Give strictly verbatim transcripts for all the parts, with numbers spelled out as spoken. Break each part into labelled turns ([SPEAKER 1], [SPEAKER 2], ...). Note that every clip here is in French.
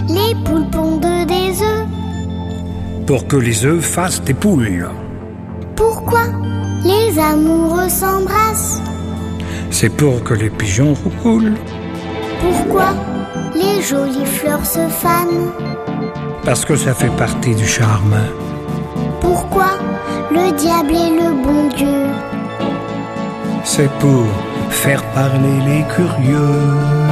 [SPEAKER 1] Les poules pondent des œufs.
[SPEAKER 2] Pour que les œufs fassent des poules.
[SPEAKER 1] Pourquoi les amoureux s'embrassent?
[SPEAKER 2] C'est pour que les pigeons roulent.
[SPEAKER 1] Pourquoi les jolies fleurs se fanent?
[SPEAKER 2] Parce que ça fait partie du charme.
[SPEAKER 1] Pourquoi le diable est le bon Dieu?
[SPEAKER 2] C'est pour faire parler les curieux.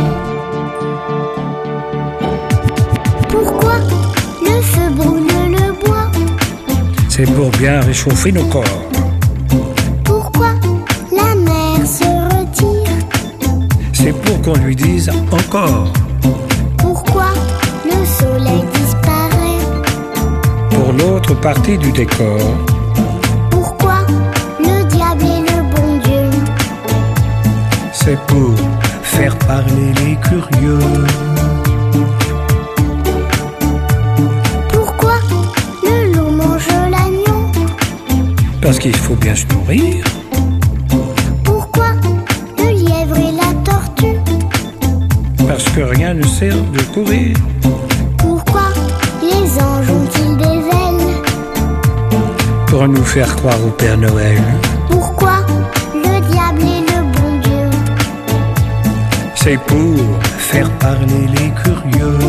[SPEAKER 1] Pourquoi le feu brûle le bois?
[SPEAKER 2] C'est pour bien réchauffer nos corps.
[SPEAKER 1] Pourquoi la mer se retire?
[SPEAKER 2] C'est pour qu'on lui dise encore.
[SPEAKER 1] Pourquoi le soleil disparaît?
[SPEAKER 2] Pour l'autre partie du décor.
[SPEAKER 1] Pourquoi le diable est le bon Dieu?
[SPEAKER 2] C'est pour faire parler les curieux.
[SPEAKER 1] Pourquoi le loup mange l'agneau?
[SPEAKER 2] Parce qu'il faut bien se nourrir.
[SPEAKER 1] Pourquoi le lièvre et la tortue?
[SPEAKER 2] Parce que rien ne sert de courir.
[SPEAKER 1] Pourquoi les anges ont-ils des ailes?
[SPEAKER 2] Pour nous faire croire au Père Noël.
[SPEAKER 1] Pourquoi le diable est le bon Dieu?
[SPEAKER 2] C'est pour faire parler les curieux.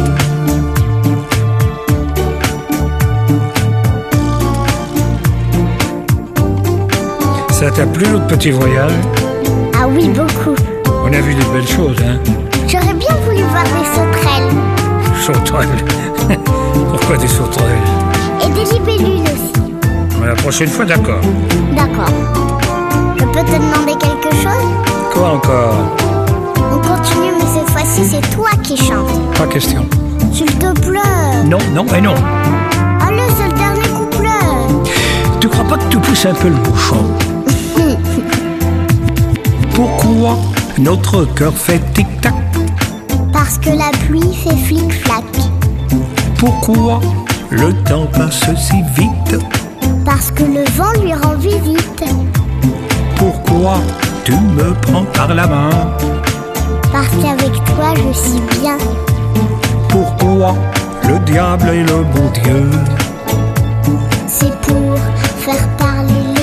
[SPEAKER 2] Ça t'a plu notre petit voyage?
[SPEAKER 1] Ah oui, beaucoup.
[SPEAKER 2] On a vu des belles choses, hein?
[SPEAKER 1] J'aurais bien voulu voir des sauterelles.
[SPEAKER 2] Sauterelles. Pourquoi des sauterelles?
[SPEAKER 1] Et des libellules aussi.
[SPEAKER 2] La prochaine fois, d'accord.
[SPEAKER 1] D'accord. Je peux te demander quelque chose?
[SPEAKER 2] Quoi encore?
[SPEAKER 1] On continue, mais cette fois-ci, c'est toi qui chantes.
[SPEAKER 2] Pas question.
[SPEAKER 1] S'il te plaît.
[SPEAKER 2] Non, non et non.
[SPEAKER 1] Allez, c'est le dernier couplet.
[SPEAKER 2] Tu crois pas que tu pousses un peu le bouchon? Pourquoi notre cœur fait tic-tac?
[SPEAKER 1] Parce que la pluie fait flic-flac.
[SPEAKER 2] Pourquoi le temps passe si vite?
[SPEAKER 1] Parce que le vent lui rend visite.
[SPEAKER 2] Pourquoi tu me prends par la main?
[SPEAKER 1] Parce qu'avec toi je suis bien.
[SPEAKER 2] Pourquoi le diable est le bon Dieu?
[SPEAKER 1] C'est pour faire parler les